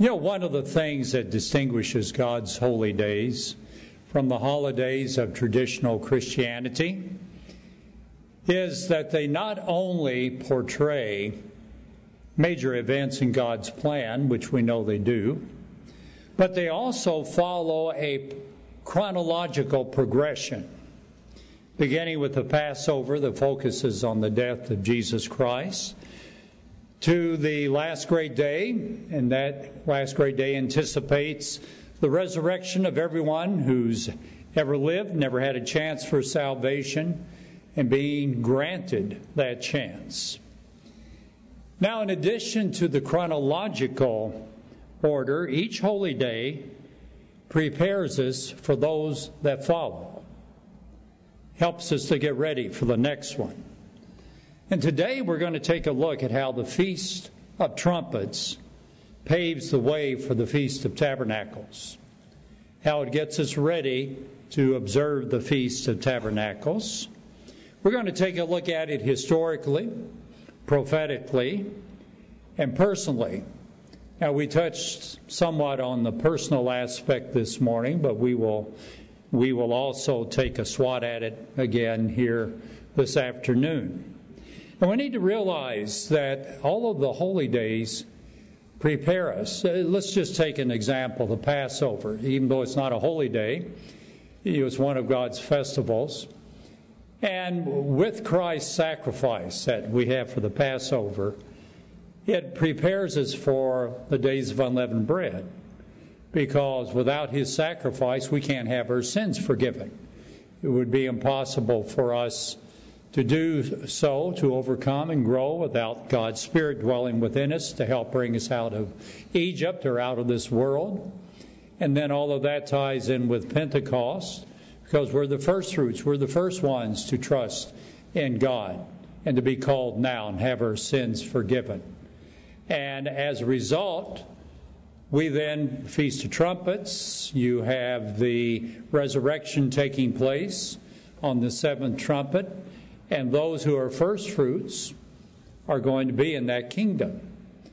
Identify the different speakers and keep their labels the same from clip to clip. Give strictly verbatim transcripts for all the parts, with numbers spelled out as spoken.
Speaker 1: You know, one of the things that distinguishes God's holy days from the holidays of traditional Christianity is that they not only portray major events in God's plan, which we know they do, but they also follow a chronological progression. Beginning with the Passover that focuses on the death of Jesus Christ, to the last great day, and that last great day anticipates the resurrection of everyone who's ever lived, never had a chance for salvation, and being granted that chance. Now, in addition to the chronological order, each holy day prepares us for those that follow, helps us to get ready for the next one. And today we're going to take a look at how the Feast of Trumpets paves the way for the Feast of Tabernacles, how it gets us ready to observe the Feast of Tabernacles. We're going to take a look at it historically, prophetically, and personally. Now, we touched somewhat on the personal aspect this morning, but we will we will also take a swat at it again here this afternoon. And we need to realize that all of the holy days prepare us. Let's just take an example, the Passover. Even though it's not a holy day, it was one of God's festivals. And with Christ's sacrifice that we have for the Passover, it prepares us for the days of unleavened bread. Because without His sacrifice, we can't have our sins forgiven. It would be impossible for us to do so, to overcome and grow without God's Spirit dwelling within us to help bring us out of Egypt or out of this world. And then all of that ties in with Pentecost, because we're the first fruits, we're the first ones to trust in God and to be called now and have our sins forgiven. And as a result, we then Feast of Trumpets. You have the resurrection taking place on the seventh trumpet, and those who are first fruits are going to be in that kingdom.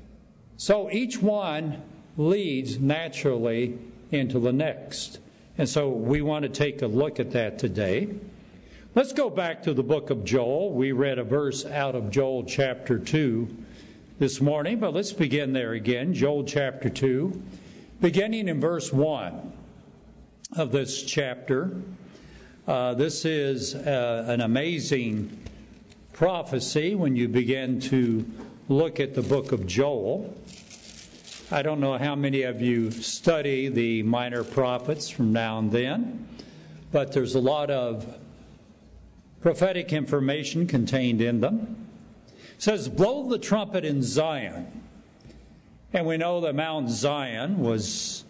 Speaker 1: So each one leads naturally into the next. And so we want to take a look at that today. Let's go back to the book of Joel. We read a verse out of Joel chapter two this morning, but let's begin there again. Joel chapter two, beginning in verse one of this chapter. Uh, this is uh, an amazing prophecy when you begin to look at the book of Joel. I don't know how many of you study the minor prophets from now and then, but there's a lot of prophetic information contained in them. It says, blow the trumpet in Zion. And we know that Mount Zion was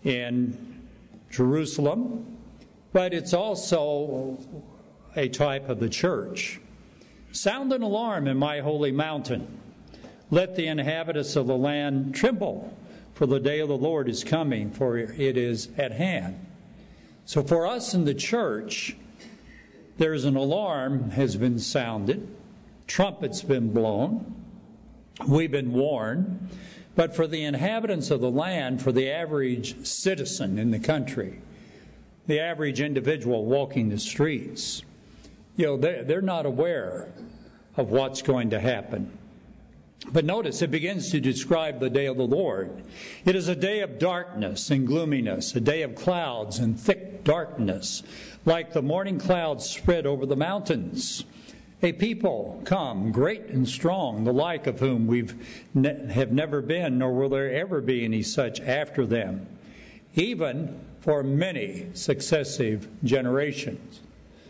Speaker 1: in Jerusalem, but it's also a type of the church. Sound an alarm in my holy mountain. Let the inhabitants of the land tremble, for the day of the Lord is coming, for it is at hand. So for us in the church, there is an alarm has been sounded. Trumpet's been blown. We've been warned. But for the inhabitants of the land, for the average citizen in the country, the average individual walking the streets, you know, they're, they're not aware of what's going to happen. But notice, it begins to describe the day of the Lord. It is a day of darkness and gloominess, a day of clouds and thick darkness, like the morning clouds spread over the mountains. A people come, great and strong, the like of whom we've ne- have never been, nor will there ever be any such after them, even for many successive generations.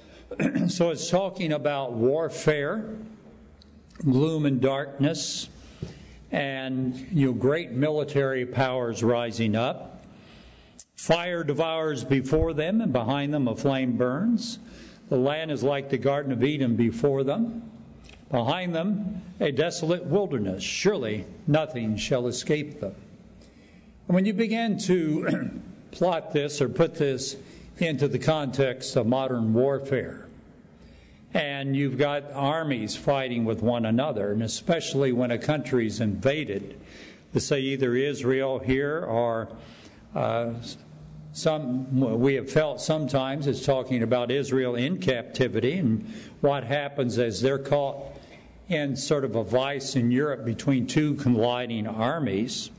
Speaker 1: So it's talking about warfare, gloom and darkness, and you know, great military powers rising up. Fire devours before them, and behind them a flame burns. The land is like the Garden of Eden before them. Behind them a desolate wilderness. Surely nothing shall escape them. And when you begin to plot this or put this into the context of modern warfare, and you've got armies fighting with one another, and especially when a country's invaded, to say either Israel here or uh, some, we have felt sometimes it's talking about Israel in captivity and what happens as they're caught in sort of a vice in Europe between two colliding armies.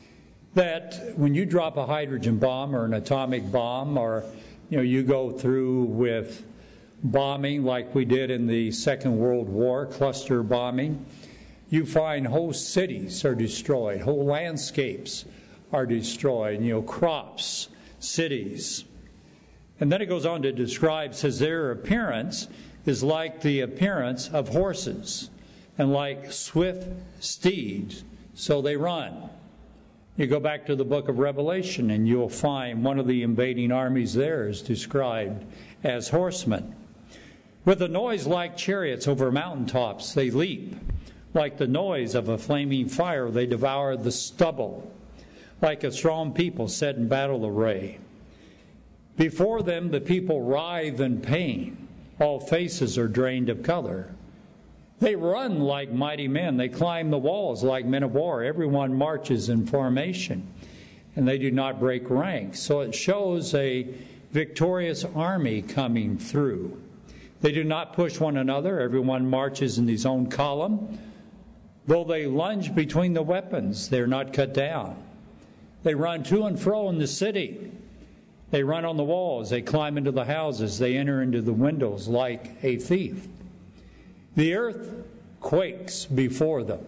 Speaker 1: That when you drop a hydrogen bomb or an atomic bomb, or you know you go through with bombing like we did in the Second World War, cluster bombing, you find whole cities are destroyed, whole landscapes are destroyed, you know, crops, cities. And then it goes on to describe, says their appearance is like the appearance of horses and like swift steeds, so they run. You go back to the book of Revelation and you'll find one of the invading armies there is described as horsemen. With a noise like chariots over mountaintops, they leap. Like the noise of a flaming fire, they devour the stubble. Like a strong people set in battle array. Before them the people writhe in pain. All faces are drained of color. They run like mighty men. They climb the walls like men of war. Everyone marches in formation, and they do not break ranks. So it shows a victorious army coming through. They do not push one another. Everyone marches in his own column. Though they lunge between the weapons, they're not cut down. They run to and fro in the city. They run on the walls. They climb into the houses. They enter into the windows like a thief. The earth quakes before them.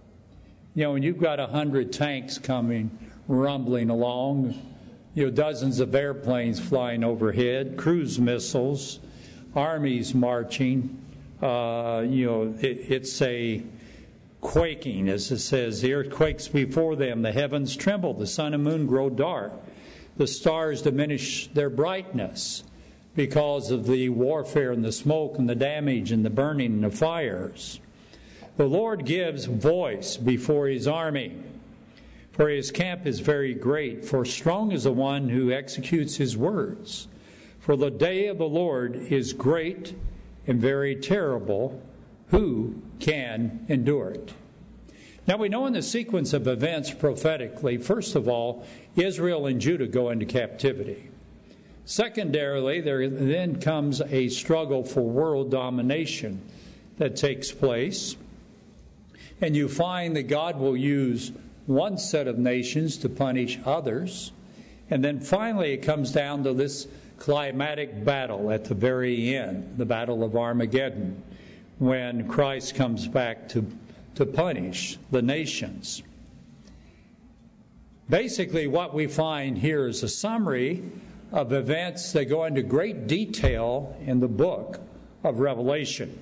Speaker 1: You know, when you've got a hundred tanks coming, rumbling along, you know, dozens of airplanes flying overhead, cruise missiles, armies marching, uh, you know, it, it's a quaking, as it says. The earth quakes before them. The heavens tremble. The sun and moon grow dark. The stars diminish their brightness because of the warfare and the smoke and the damage and the burning and the fires. The Lord gives voice before his army, for his camp is very great, for strong is the one who executes his words. For the day of the Lord is great and very terrible. Who can endure it? Now we know in the sequence of events prophetically, first of all, Israel and Judah go into captivity. Secondarily, there then comes a struggle for world domination that takes place. And you find that God will use one set of nations to punish others. And then finally it comes down to this climatic battle at the very end, the Battle of Armageddon, when Christ comes back to, to punish the nations. Basically, what we find here is a summary of events that go into great detail in the book of Revelation.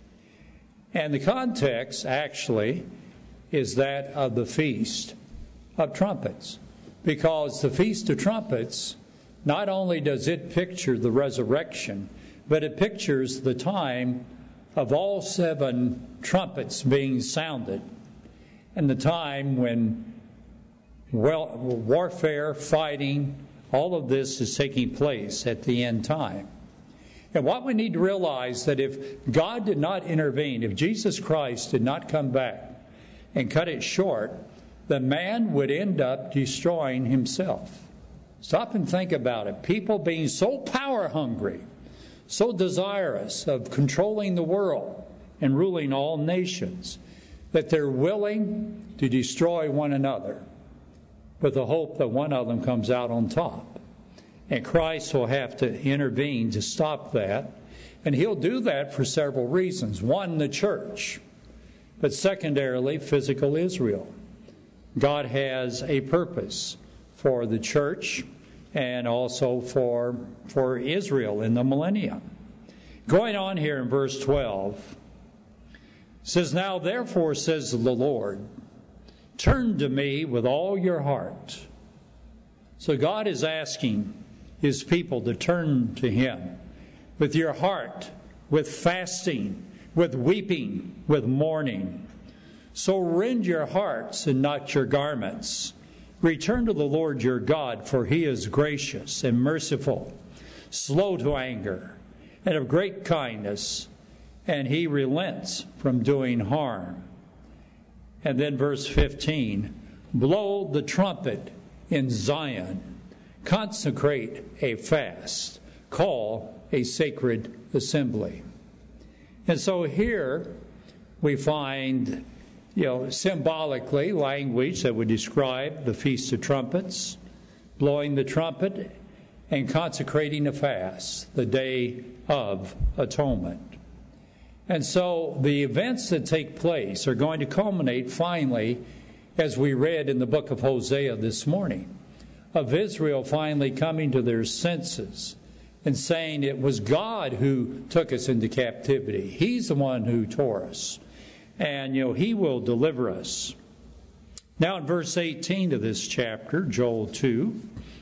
Speaker 1: And the context, actually, is that of the Feast of Trumpets. Because the Feast of Trumpets, not only does it picture the resurrection, but it pictures the time of all seven trumpets being sounded, and the time when well, warfare, fighting, all of this is taking place at the end time. And what we need to realize that if God did not intervene, if Jesus Christ did not come back and cut it short, the man would end up destroying himself. Stop and think about it. People being so power hungry, so desirous of controlling the world and ruling all nations, that they're willing to destroy one another with the hope that one of them comes out on top. And Christ will have to intervene to stop that. And he'll do that for several reasons. One, the church. But secondarily, physical Israel. God has a purpose for the church and also for, for Israel in the millennium. Going on here in verse twelve, it says, "Now therefore, says the Lord, turn to me with all your heart." So God is asking his people to turn to him with your heart, with fasting, with weeping, with mourning. So rend your hearts and not your garments. Return to the Lord your God, for he is gracious and merciful, slow to anger, and of great kindness, and he relents from doing harm. And then verse fifteen, blow the trumpet in Zion, consecrate a fast, call a sacred assembly. And so here we find, you know, symbolically language that would describe the Feast of Trumpets, blowing the trumpet, and consecrating a fast, the Day of Atonement. And so the events that take place are going to culminate finally, as we read in the book of Hosea this morning, of Israel finally coming to their senses and saying it was God who took us into captivity. He's the one who tore us. And, you know, He will deliver us. Now in verse eighteen of this chapter, Joel two,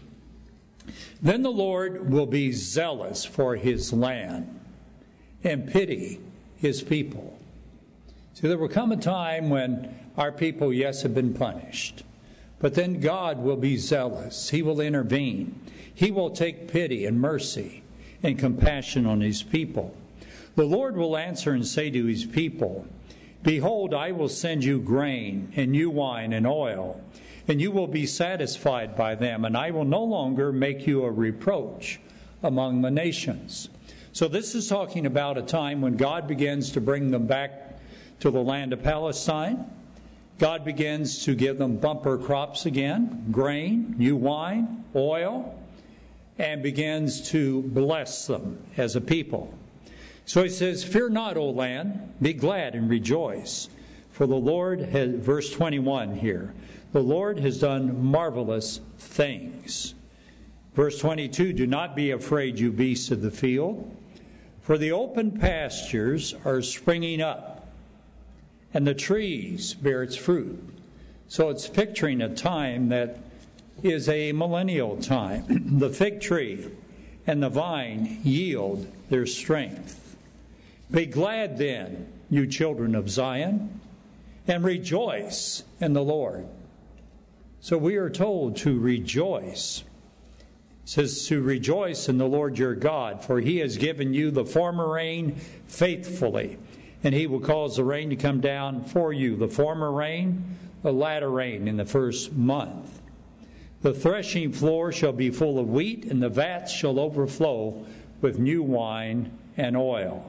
Speaker 1: then the Lord will be zealous for His land and pity His people. See, there will come a time when our people, yes, have been punished. But then God will be zealous. He will intervene. He will take pity and mercy and compassion on His people. The Lord will answer and say to His people, behold, I will send you grain and new wine and oil, and you will be satisfied by them, and I will no longer make you a reproach among the nations. So this is talking about a time when God begins to bring them back to the land of Palestine. God begins to give them bumper crops again, grain, new wine, oil, and begins to bless them as a people. So He says, fear not, O land, be glad and rejoice. For the Lord has, verse twenty-one here, the Lord has done marvelous things. Verse twenty-two, do not be afraid, you beasts of the field, for the open pastures are springing up, and the trees bear its fruit. So it's picturing a time that is a millennial time. The fig tree and the vine yield their strength. Be glad then, you children of Zion, and rejoice in the Lord. So we are told to rejoice. It says to rejoice in the Lord your God, for He has given you the former rain faithfully, and He will cause the rain to come down for you, the former rain, the latter rain in the first month. The threshing floor shall be full of wheat, and the vats shall overflow with new wine and oil.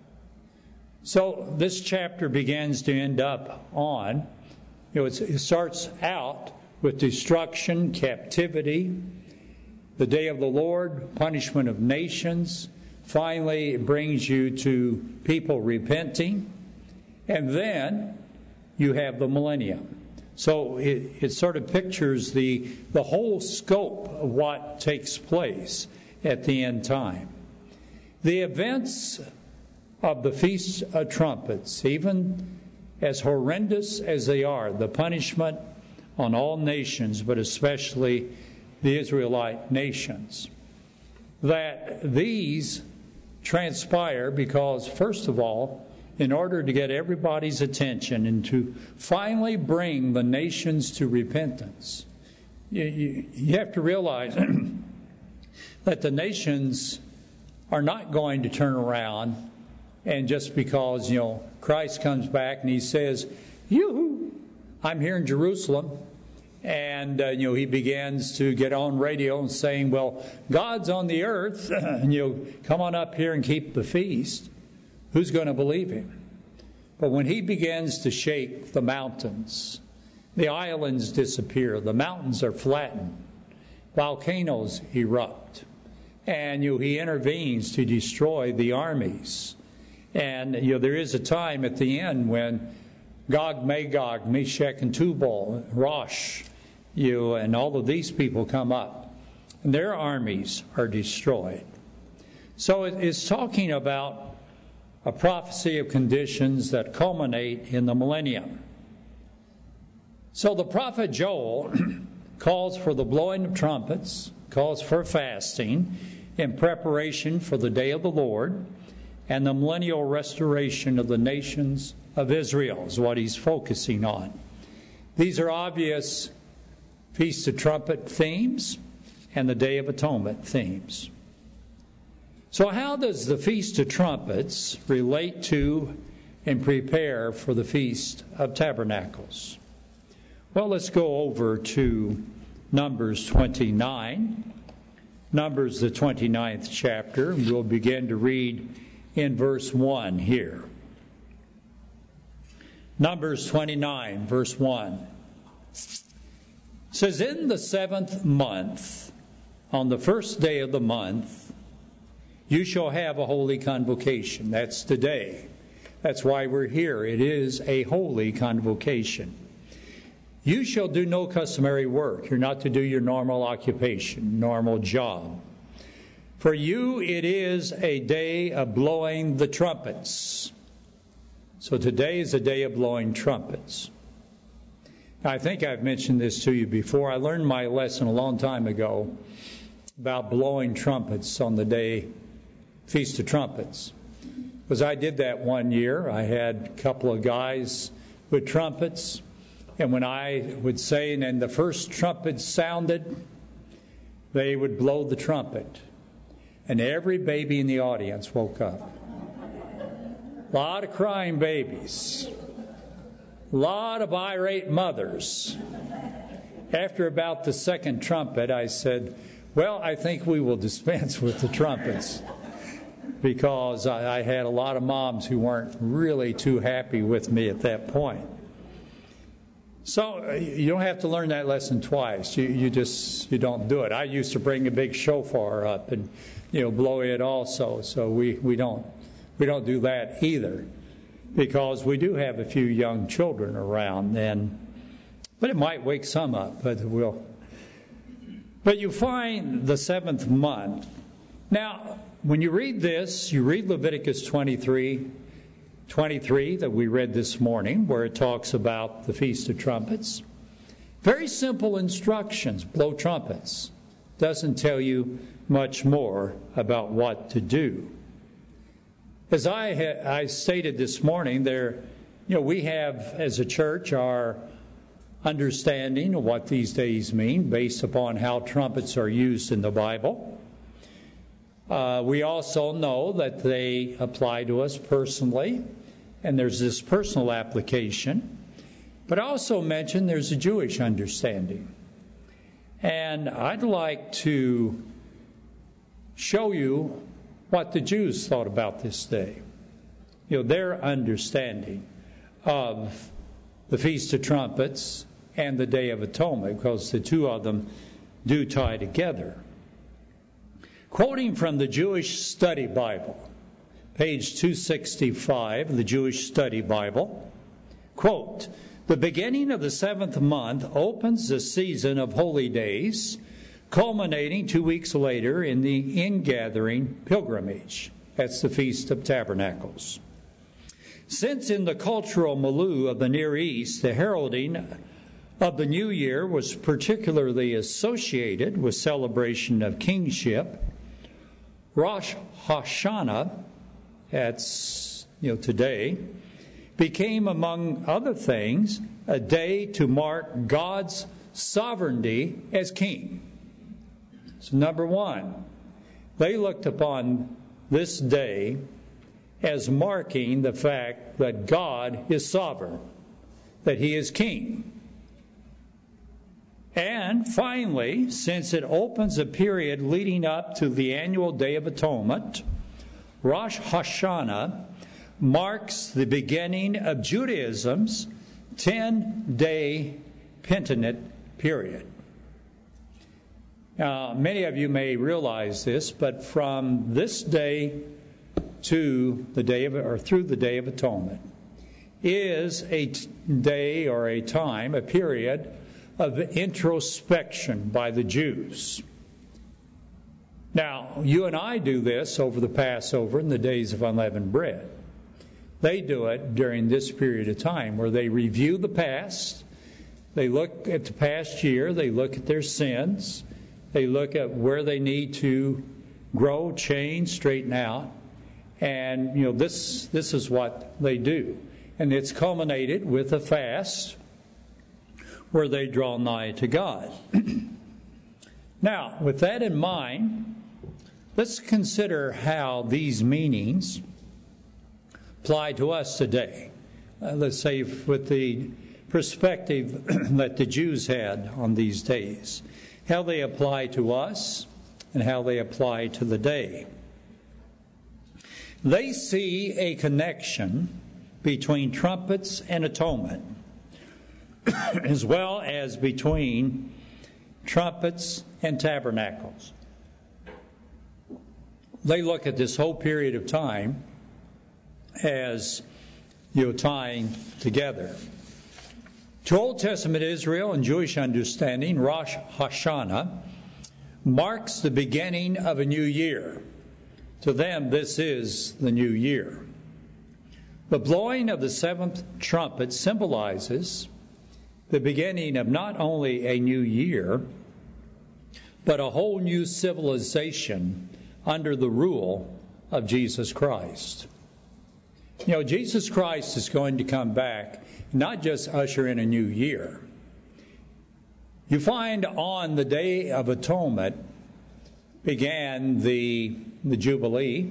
Speaker 1: So this chapter begins to end up on, you know, it's, it starts out with destruction, captivity, the day of the Lord, punishment of nations. Finally, it brings you to people repenting. And then you have the millennium. So it, it sort of pictures the, the whole scope of what takes place at the end time. The events of the Feast of Trumpets, even as horrendous as they are, the punishment on all nations, but especially the Israelite nations, that these transpire because, first of all, in order to get everybody's attention and to finally bring the nations to repentance, you, you, you have to realize that the nations are not going to turn around and just because, you know, Christ comes back and He says, yoo-hoo, I'm here in Jerusalem. And, uh, you know, He begins to get on radio and saying, well, God's on the earth, and, you know, come on up here and keep the feast. Who's going to believe Him? But when He begins to shake the mountains, the islands disappear, the mountains are flattened, volcanoes erupt, and, you know, He intervenes to destroy the armies. And, you know, there is a time at the end when Gog, Magog, Meshach, and Tubal, Rosh, you know, and all of these people come up, and their armies are destroyed. So it is talking about a prophecy of conditions that culminate in the millennium. So the prophet Joel calls for the blowing of trumpets, calls for fasting in preparation for the day of the Lord, and the millennial restoration of the nations of Israel is what he's focusing on. These are obvious Feast of Trumpet themes and the Day of Atonement themes. So how does the Feast of Trumpets relate to and prepare for the Feast of Tabernacles? Well, let's go over to Numbers twenty-nine. Numbers, the twenty-ninth chapter, and we'll begin to read in verse one here. Numbers twenty-nine, verse one. It says, in the seventh month, on the first day of the month, you shall have a holy convocation. That's today. That's why we're here. It is a holy convocation. You shall do no customary work. You're not to do your normal occupation, normal job. For you it is a day of blowing the trumpets. So today is a day of blowing trumpets. Now, I think I've mentioned this to you before. I learned my lesson a long time ago about blowing trumpets on the day, Feast of Trumpets. Because I did that one year. I had a couple of guys with trumpets. And when I would say, and then the first trumpet sounded, they would blow the trumpet. And every baby in the audience woke up. A lot of crying babies. A lot of irate mothers. After about the second trumpet, I said, well, I think we will dispense with the trumpets. Because I, I had a lot of moms who weren't really too happy with me at that point. So you don't have to learn that lesson twice. You, you just, you don't do it. I used to bring a big shofar up and, you know, blow it also. So we, we don't, we don't do that either, because we do have a few young children around. And, but it might wake some up, but it will. But you find the seventh month. Now, when you read this, you read Leviticus twenty-three. twenty-three that we read this morning, where it talks about the Feast of Trumpets. Very simple instructions, blow trumpets. Doesn't tell you much more about what to do. As I, ha- I stated this morning, there, you know, we have as a church our understanding of what these days mean based upon how trumpets are used in the Bible. Uh, we also know that they apply to us personally, and there's this personal application. But I also mentioned there's a Jewish understanding. And I'd like to show you what the Jews thought about this day. You know, their understanding of the Feast of Trumpets and the Day of Atonement, because the two of them do tie together. Quoting from the Jewish Study Bible, page two sixty-five, the Jewish Study Bible, quote, the beginning of the seventh month opens the season of holy days, culminating two weeks later in the ingathering pilgrimage. That's the Feast of Tabernacles. Since in the cultural milieu of the Near East, the heralding of the new year was particularly associated with celebration of kingship, Rosh Hashanah, that's, you know, today, became, among other things, a day to mark God's sovereignty as king. So number one, they looked upon this day as marking the fact that God is sovereign, that he is king. And finally, since it opens a period leading up to the annual Day of Atonement, Rosh Hashanah marks the beginning of Judaism's ten-day Pentateuch period. Now, many of you may realize this, but from this day to the day of, or through the Day of Atonement, is a day or a time, a period of introspection by the Jews. Now, you and I do this over the Passover and the days of unleavened bread. They do it during this period of time where they review the past, they look at the past year, they look at their sins, they look at where they need to grow, change, straighten out, and you know this this is what they do. And it's culminated with a fast where they draw nigh to God. Now, with that in mind, let's consider how these meanings apply to us today. Uh, let's say with the perspective that the Jews had on these days, how they apply to us and how they apply to the day. They see a connection between trumpets and atonement, as well as between trumpets and tabernacles. They look at this whole period of time as, you know, tying together. To Old Testament Israel and Jewish understanding, Rosh Hashanah marks the beginning of a new year. To them, this is the new year. The blowing of the seventh trumpet symbolizes the beginning of not only a new year, but a whole new civilization under the rule of Jesus Christ. You know, Jesus Christ is going to come back, not just usher in a new year. You find on the Day of Atonement began the, the Jubilee,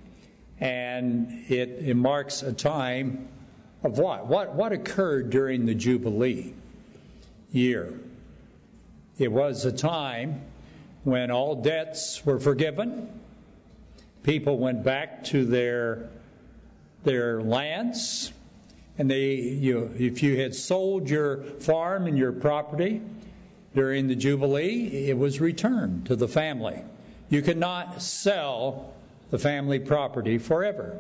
Speaker 1: and it, it marks a time of what? What, what occurred during the Jubilee year? It was a time when all debts were forgiven. People went back to their their lands, and they, you, if you had sold your farm and your property during the Jubilee, it was returned to the family. You could not sell the family property forever.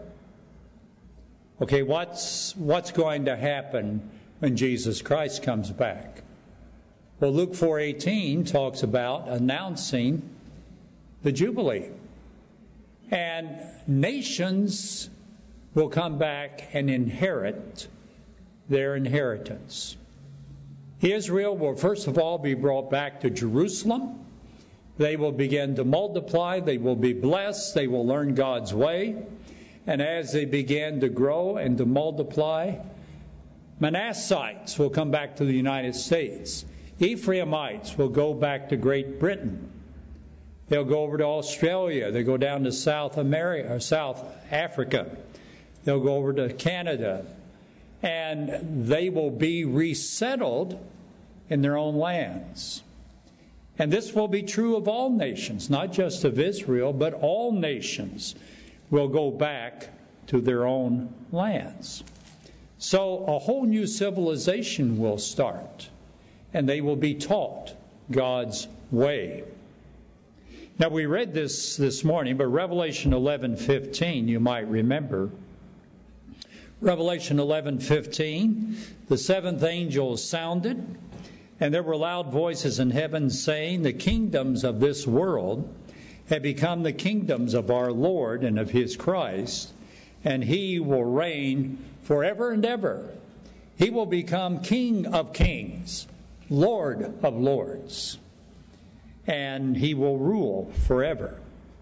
Speaker 1: Okay, what's what's going to happen when Jesus Christ comes back? Well, Luke four eighteen talks about announcing the Jubilee. And nations will come back and inherit their inheritance. Israel will first of all be brought back to Jerusalem. They will begin to multiply. They will be blessed. They will learn God's way. And as they begin to grow and to multiply, Manassites will come back to the United States. Ephraimites will go back to Great Britain. They'll go over to Australia. They'll go down to South America, or South Africa. They'll go over to Canada. And they will be resettled in their own lands. And this will be true of all nations, not just of Israel, but all nations will go back to their own lands. So a whole new civilization will start, and they will be taught God's way. Now, we read this this morning, but Revelation eleven fifteen, you might remember. Revelation eleven fifteen, the seventh angel sounded, and there were loud voices in heaven saying, the kingdoms of this world have become the kingdoms of our Lord and of his Christ, and he will reign forever and ever. He will become King of kings, Lord of lords, and he will rule forever.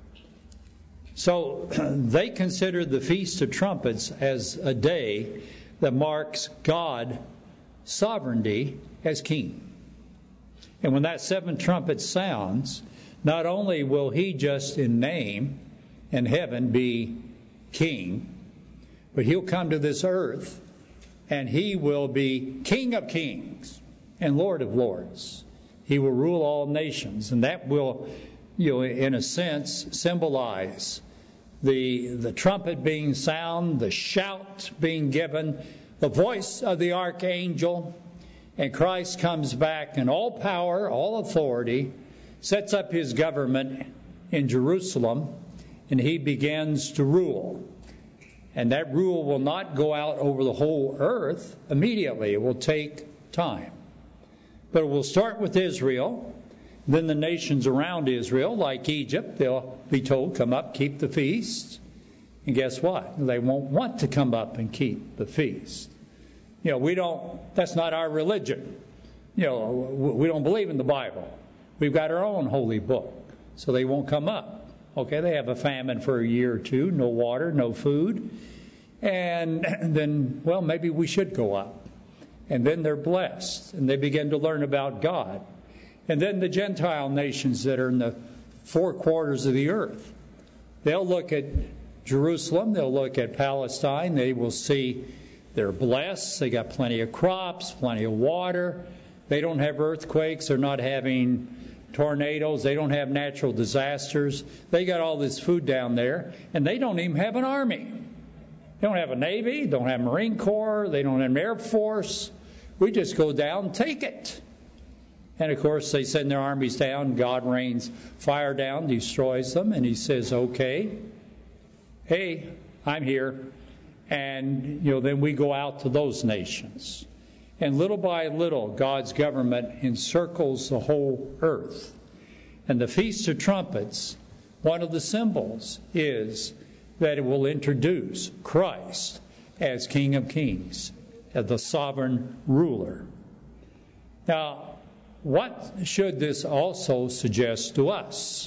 Speaker 1: So they consider the Feast of Trumpets as a day that marks God's sovereignty as king. And when that seventh trumpet sounds, not only will he just in name in heaven be king, but he'll come to this earth and he will be King of kings and Lord of lords. He will rule all nations, and that will, you know, in a sense, symbolize the, the trumpet being sound, the shout being given, the voice of the archangel, and Christ comes back in all power, all authority, sets up his government in Jerusalem, and he begins to rule. And that rule will not go out over the whole earth immediately. It will take time. But it will start with Israel, then the nations around Israel, like Egypt, they'll be told, come up, keep the feast. And guess what? They won't want to come up and keep the feast. You know, we don't, that's not our religion. You know, we don't believe in the Bible. We've got our own holy book, so they won't come up. Okay, they have a famine for a year or two, no water, no food. And then, well, maybe we should go up. And then they're blessed, and they begin to learn about God. And then the Gentile nations that are in the four quarters of the earth, they'll look at Jerusalem, they'll look at Palestine, they will see They're blessed. They got plenty of crops, plenty of water. They don't have earthquakes. They're not having tornadoes. They don't have natural disasters. They got all this food down there, and they don't even have an army. They don't have a Navy. Don't have Marine Corps. They don't have an Air Force. We just go down and take it. And, of course, they send their armies down. God rains fire down, destroys them, and he says, okay, hey, I'm here. And, you know, then we go out to those nations. And little by little, God's government encircles the whole earth. And the Feast of Trumpets, one of the symbols is that it will introduce Christ as King of Kings, as the sovereign ruler. Now, what should this also suggest to us?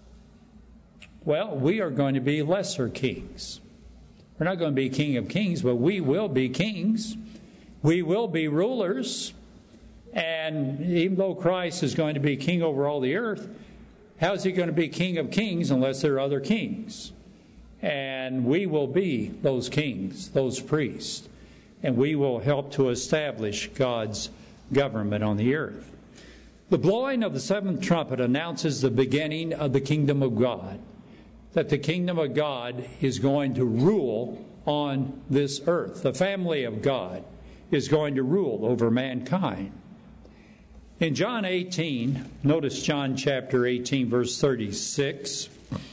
Speaker 1: Well, we are going to be lesser kings. We're not going to be King of Kings, but we will be kings. We will be rulers. And even though Christ is going to be king over all the earth, how is he going to be King of Kings unless there are other kings? And we will be those kings, those priests. And we will help to establish God's government on the earth. The blowing of the seventh trumpet announces the beginning of the kingdom of God. That the kingdom of God is going to rule on this earth. The family of God is going to rule over mankind. In John eighteen, notice John chapter eighteen, verse thirty-six.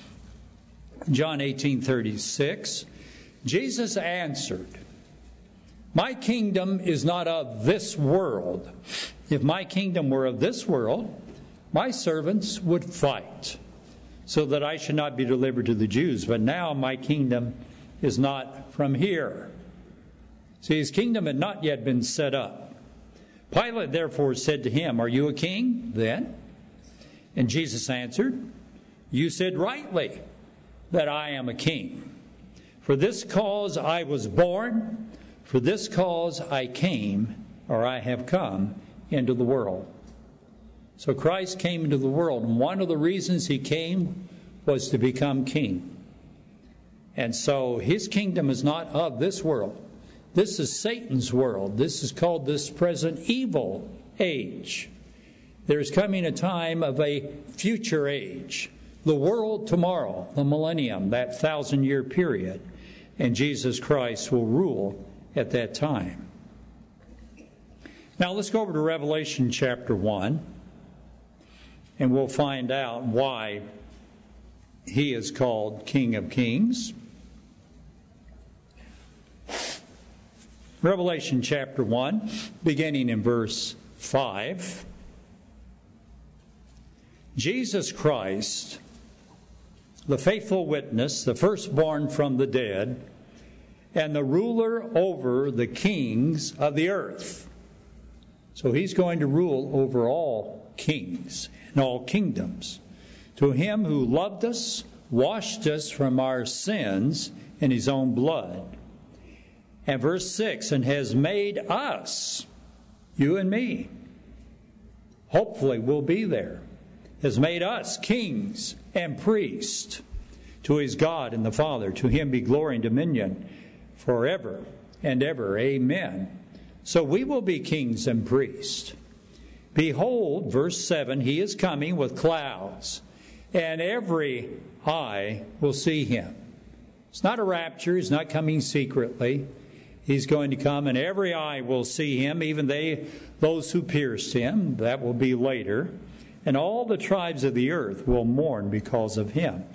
Speaker 1: John eighteen, thirty-six. Jesus answered, my kingdom is not of this world. If my kingdom were of this world, my servants would fight, so that I should not be delivered to the Jews. But now my kingdom is not from here. See, his kingdom had not yet been set up. Pilate therefore said to him, are you a king then? And Jesus answered, you said rightly that I am a king. For this cause I was born, for this cause I came, or I have come into the world. So Christ came into the world, and one of the reasons he came was to become king. And so his kingdom is not of this world. This is Satan's world. This is called this present evil age. There's coming a time of a future age. The world tomorrow, the millennium, that thousand-year period. And Jesus Christ will rule at that time. Now let's go over to Revelation chapter one. And we'll find out why he is called King of Kings. Revelation chapter one, beginning in verse five. Jesus Christ, the faithful witness, the firstborn from the dead, and the ruler over the kings of the earth. So he's going to rule over all kings and all kingdoms. To him who loved us, washed us from our sins in his own blood. And verse six, and has made us, you and me, hopefully we'll be there, has made us kings and priests to his God and the Father. To him be glory and dominion forever and ever. Amen. So we will be kings and priests. Behold, verse seven, he is coming with clouds, and every eye will see him. It's not a rapture. He's not coming secretly. He's going to come, and every eye will see him, even they, those who pierced him. That will be later. And all the tribes of the earth will mourn because of him.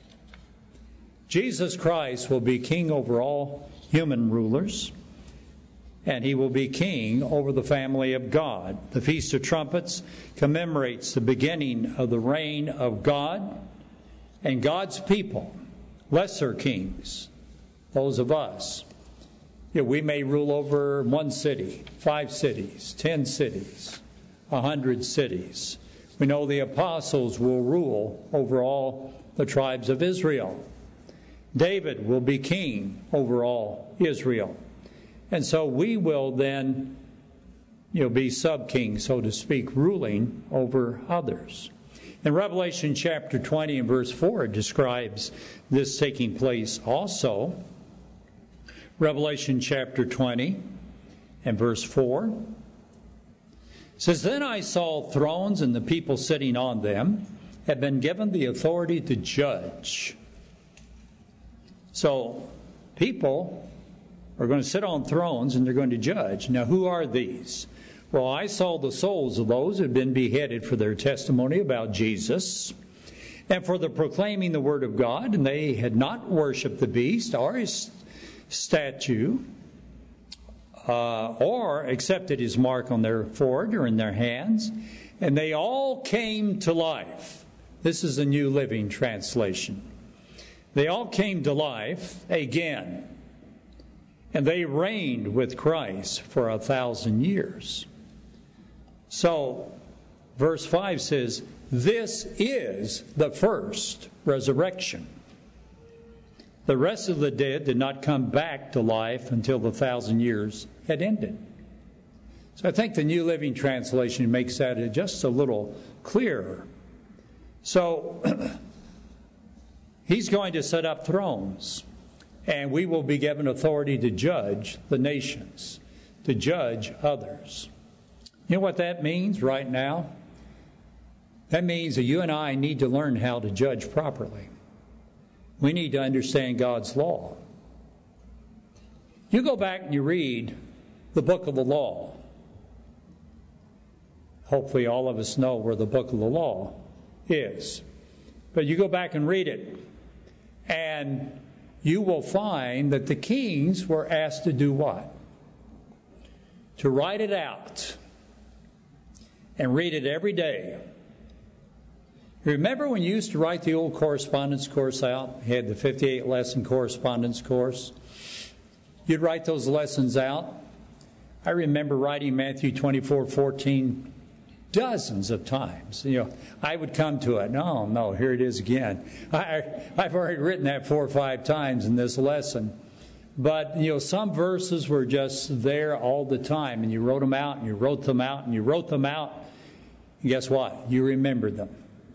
Speaker 1: Jesus Christ will be king over all human rulers, and he will be king over the family of God. The Feast of Trumpets commemorates the beginning of the reign of God and God's people, lesser kings, those of us. You know, we may rule over one city, five cities, ten cities, a hundred cities. We know the apostles will rule over all the tribes of Israel. David will be king over all Israel. And so we will then, you know, be sub-kings, so to speak, ruling over others. In Revelation chapter twenty and verse four, it describes this taking place also. Revelation chapter twenty and verse four. It says, "Then I saw thrones, and the people sitting on them had been given the authority to judge." So, people are going to sit on thrones and they're going to judge. Now, who are these? Well, I saw the souls of those who had been beheaded for their testimony about Jesus and for the proclaiming the word of God, and they had not worshipped the beast or his statue, uh, or accepted his mark on their forehead or in their hands, and they all came to life. This is the New Living Translation. They all came to life again, and they reigned with Christ for a thousand years. So, verse five says, this is the first resurrection. The rest of the dead did not come back to life until the thousand years had ended. So I think the New Living Translation makes that just a little clearer. So, he's going to set up thrones, and we will be given authority to judge the nations, to judge others. You know what that means right now? That means that you and I need to learn how to judge properly. We need to understand God's law. You go back and you read the book of the law. Hopefully all of us know where the book of the law is. But you go back and read it, and you will find that the kings were asked to do what? To write it out and read it every day. Remember when you used to write the old correspondence course out? You had the fifty-eight lesson correspondence course. You'd write those lessons out. I remember writing Matthew twenty-four fourteen dozens of times. You know, I would come to it. No, no, here it is again. I, I've already written that four or five times in this lesson. But, you know, some verses were just there all the time, and you wrote them out, and you wrote them out, and you wrote them out. And guess what? You remembered them.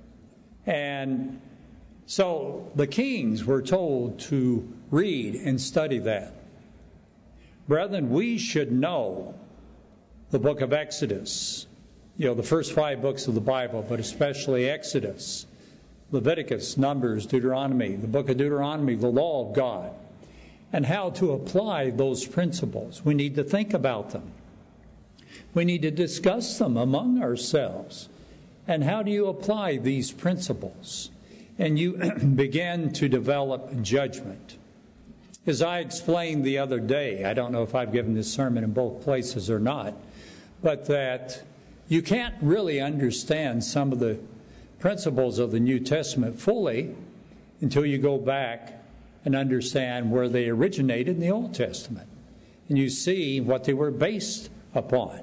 Speaker 1: And so the kings were told to read and study that. Brethren, we should know the book of Exodus, you know, the first five books of the Bible, but especially Exodus, Leviticus, Numbers, Deuteronomy, the book of Deuteronomy, the law of God, and how to apply those principles. We need to think about them. We need to discuss them among ourselves. And how do you apply these principles? And you begin to develop judgment. As I explained the other day, I don't know if I've given this sermon in both places or not, but that you can't really understand some of the principles of the New Testament fully until you go back and understand where they originated in the Old Testament. And you see what they were based upon.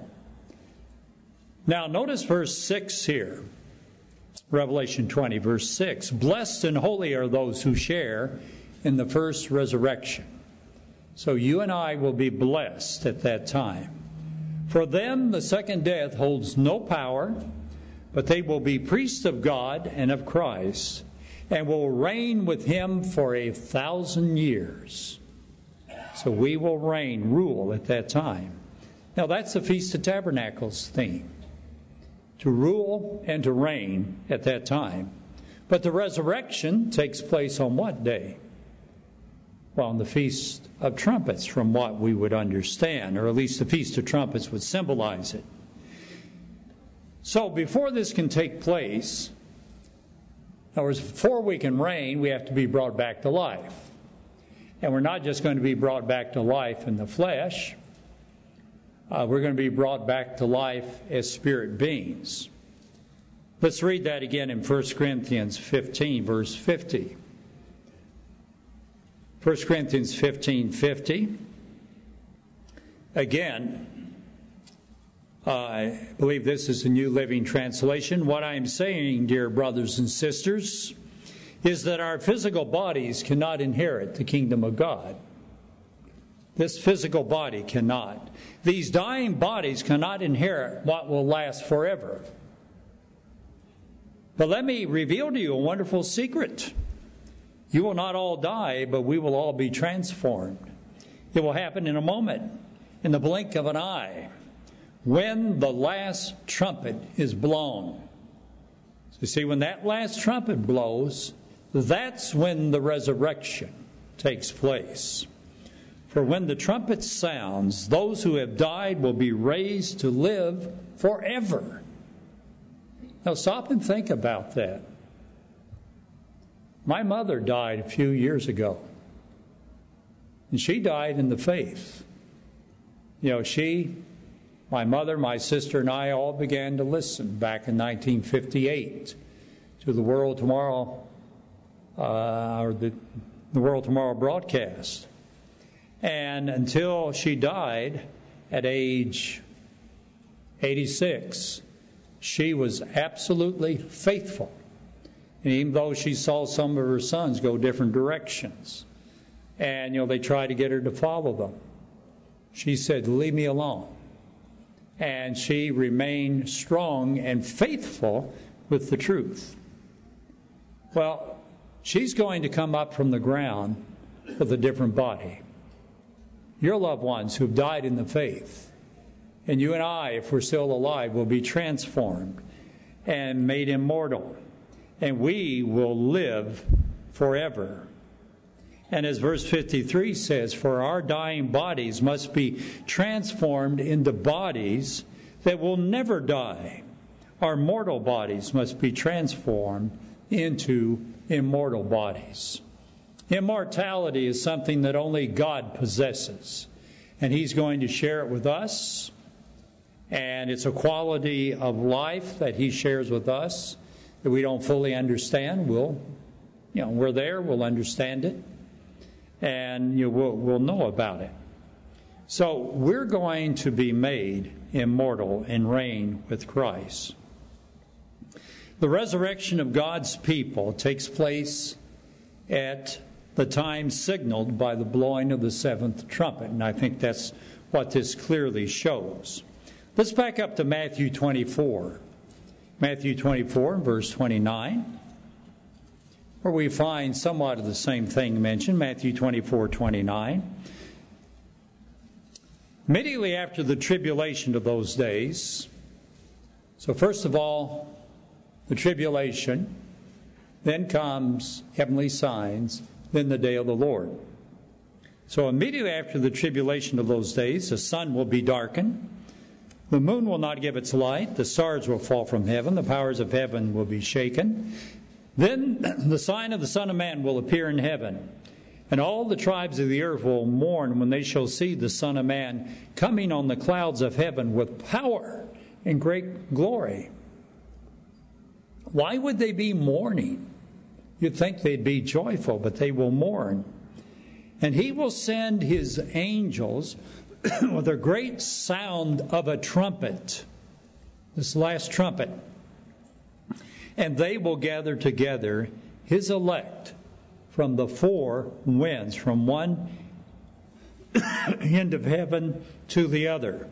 Speaker 1: Now, notice verse six here. Revelation twenty, verse six. Blessed and holy are those who share in the first resurrection. So you and I will be blessed at that time. For them, the second death holds no power, but they will be priests of God and of Christ, and will reign with him for a thousand years. So we will reign, rule at that time. Now, that's the Feast of Tabernacles theme. To rule and to reign at that time. But the resurrection takes place on what day? Well, on the Feast of Trumpets, from what we would understand, or at least the Feast of Trumpets would symbolize it. So before this can take place, in other words, before we can reign, we have to be brought back to life. And we're not just going to be brought back to life in the flesh. Uh, we're going to be brought back to life as spirit beings. Let's read that again in First Corinthians fifteen, verse fifty. First Corinthians fifteen, fifty. Again, uh, I believe this is the New Living Translation. What I'm saying, dear brothers and sisters, is that our physical bodies cannot inherit the kingdom of God. This physical body cannot. These dying bodies cannot inherit what will last forever. But let me reveal to you a wonderful secret. You will not all die, but we will all be transformed It will happen in a moment, in the blink of an eye, when the last trumpet is blown. So you see, when that last trumpet blows, that's when the resurrection takes place. For when the trumpet sounds, those who have died will be raised to live forever. Now stop and think about that. My mother died a few years ago, and she died in the faith. You know, she, my mother, my sister, and I all began to listen back in nineteen fifty-eight to the World Tomorrow, uh, or the, the World Tomorrow broadcast. And until she died at age eighty-six, she was absolutely faithful. And even though she saw some of her sons go different directions, and, you know, they tried to get her to follow them, she said, leave me alone. And she remained strong and faithful with the truth. Well, she's going to come up from the ground with a different body. Your loved ones who've died in the faith, and you and I, if we're still alive, will be transformed and made immortal, and we will live forever. And as verse fifty-three says, for our dying bodies must be transformed into bodies that will never die. Our mortal bodies must be transformed into immortal bodies. Immortality is something that only God possesses, and He's going to share it with us, and it's a quality of life that He shares with us that we don't fully understand. We'll, you know, we're there, we'll understand it, and you know, we'll, we'll know about it. So we're going to be made immortal and reign with Christ. The resurrection of God's people takes place at the time signaled by the blowing of the seventh trumpet, and I think that's what this clearly shows. Let's back up to Matthew twenty-four. Matthew twenty-four, verse twenty-nine, where we find somewhat of the same thing mentioned. Matthew twenty-four, twenty-nine. Immediately after the tribulation of those days, so first of all, the tribulation, then comes heavenly signs, then the day of the Lord. So immediately after the tribulation of those days, the sun will be darkened, the moon will not give its light, the stars will fall from heaven, the powers of heaven will be shaken. Then the sign of the Son of Man will appear in heaven, and all the tribes of the earth will mourn when they shall see the Son of Man coming on the clouds of heaven with power and great glory. Why would they be mourning? You'd think they'd be joyful, but they will mourn. And He will send His angels with a great sound of a trumpet, this last trumpet, and they will gather together His elect from the four winds, from one end of heaven to the other.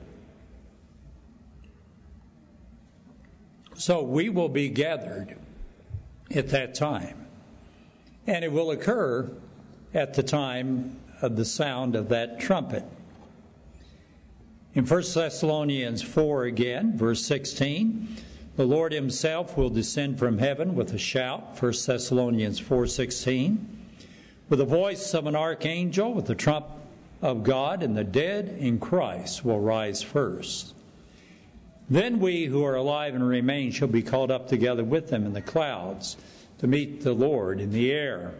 Speaker 1: So we will be gathered at that time. And it will occur at the time of the sound of that trumpet. In First Thessalonians four again, verse sixteen, the Lord Himself will descend from heaven with a shout, First Thessalonians four sixteen, with the voice of an archangel, with the trump of God, and the dead in Christ will rise first. Then we who are alive and remain shall be caught up together with them in the clouds to meet the Lord in the air.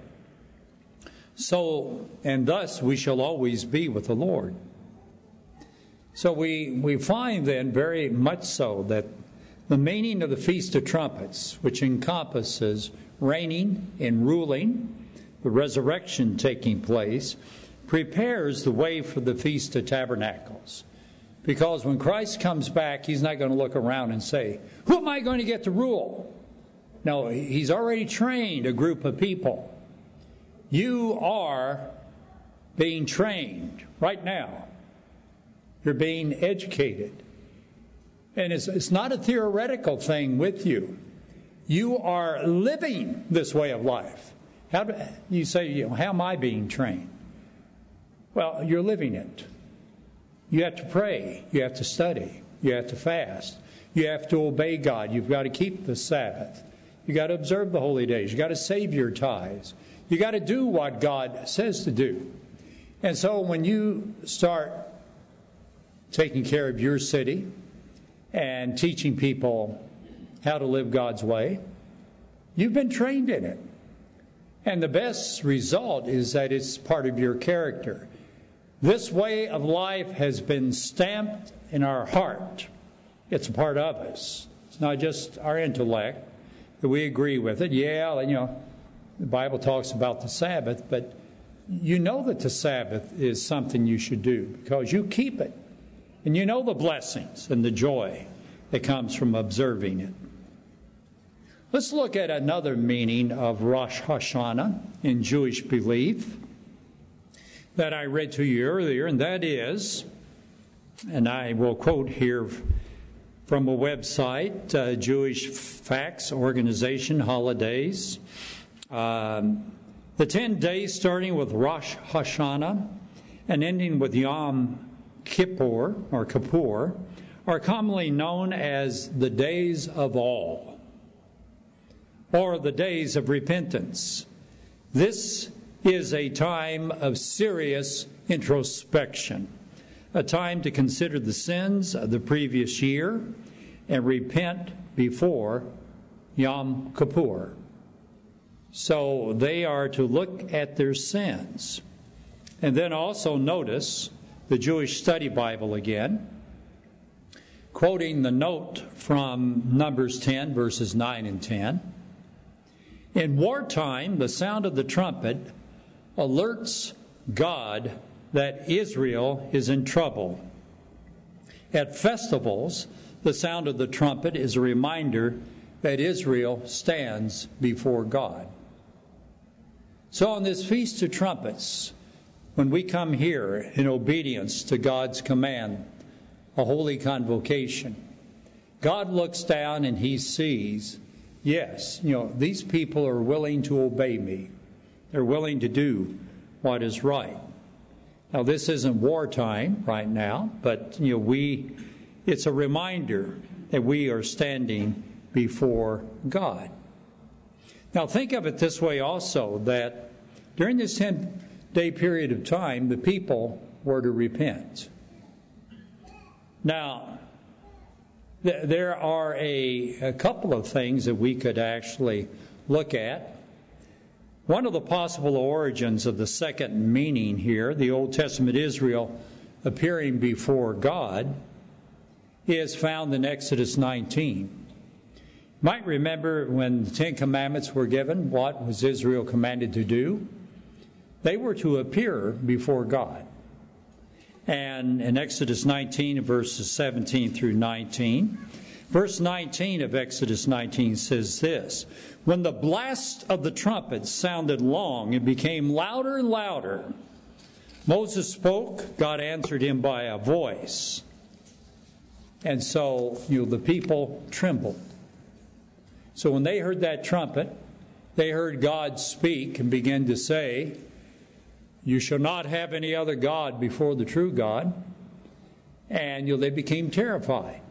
Speaker 1: So, and thus we shall always be with the Lord. So we, we find then very much so that the meaning of the Feast of Trumpets, which encompasses reigning and ruling, the resurrection taking place, prepares the way for the Feast of Tabernacles. Because when Christ comes back, He's not going to look around and say, who am I going to get to rule? No, He's already trained a group of people. You are being trained right now. You're being educated. And it's, it's not a theoretical thing with you. You are living this way of life. How do you say, you know, how am I being trained? Well, you're living it. You have to pray. You have to study. You have to fast. You have to obey God. You've got to keep the Sabbath. You've got to observe the holy days. You've got to save your tithes. You've got to do what God says to do. And so when you start taking care of your city and teaching people how to live God's way, you've been trained in it. And the best result is that it's part of your character. This way of life has been stamped in our heart. It's a part of us. It's not just our intellect that we agree with it. Yeah, you know, the Bible talks about the Sabbath, but you know that the Sabbath is something you should do because you keep it. And you know the blessings and the joy that comes from observing it. Let's look at another meaning of Rosh Hashanah in Jewish belief that I read to you earlier, and that is, and I will quote here from a website, uh, Jewish Facts Organization Holidays. Um, the ten days starting with Rosh Hashanah and ending with Yom Kippur, or Kippur, are commonly known as the days of all, or the days of repentance. This is a time of serious introspection, a time to consider the sins of the previous year and repent before Yom Kippur. So they are to look at their sins. And then also notice the Jewish Study Bible again, quoting the note from Numbers ten, verses nine and ten. In wartime, the sound of the trumpet alerts God that Israel is in trouble. At festivals, the sound of the trumpet is a reminder that Israel stands before God. So on this Feast of Trumpets, when we come here in obedience to God's command, a holy convocation, God looks down and he sees, yes, you know, these people are willing to obey me. They're willing to do what is right. Now, this isn't wartime right now, but, you know, we, it's a reminder that we are standing before God. Now, think of it this way also, that during this ten-day period of time, the people were to repent. Now, th- there are a, a couple of things that we could actually look at. One of the possible origins of the second meaning here, the Old Testament Israel appearing before God, is found in Exodus nineteen. You might remember when the Ten Commandments were given, what was Israel commanded to do? They were to appear before God. And in Exodus nineteen, verses seventeen through nineteen, verse nineteen of Exodus nineteen says this: when the blast of the trumpet sounded long and became louder and louder, Moses spoke, God answered him by a voice. And so, you know, the people trembled. So when they heard that trumpet, they heard God speak and begin to say, you shall not have any other God before the true God. And you know, they became terrified.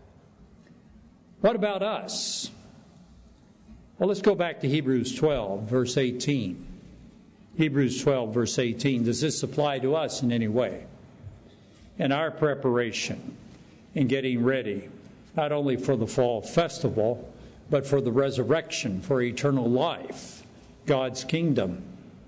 Speaker 1: What about us? Well, let's go back to Hebrews twelve, verse eighteen. Hebrews twelve, verse eighteen. Does this apply to us in any way? In our preparation, in getting ready, not only for the fall festival, but for the resurrection, for eternal life, God's kingdom.